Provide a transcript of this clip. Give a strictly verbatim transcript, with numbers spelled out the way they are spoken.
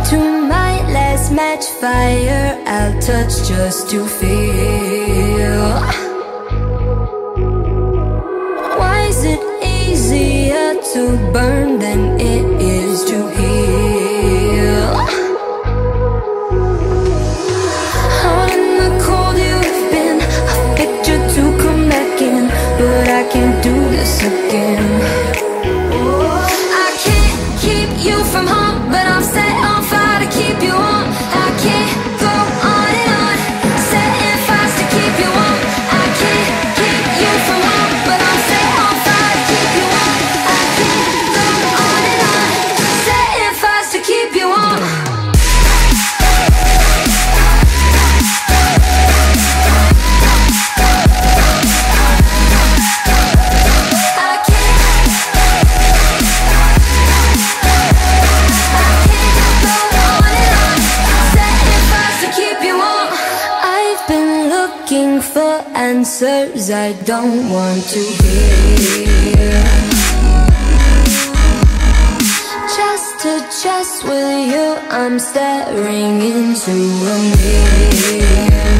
to my last match, fire I'll touch just to feel. Why is it easier to burn than it is to heal? Out in the cold you've been, I picked you to come back in, but I can't do this again. I can't keep you from home, but I'm set on fire to keep you warm. I can't go on and on, setting fires to keep you warm. I can't keep you from home, but I'm set on fire to keep you warm. I can't go on and on, setting fires to keep you warm. Looking for answers I don't want to hear. Just to just with you, I'm staring into a mirror.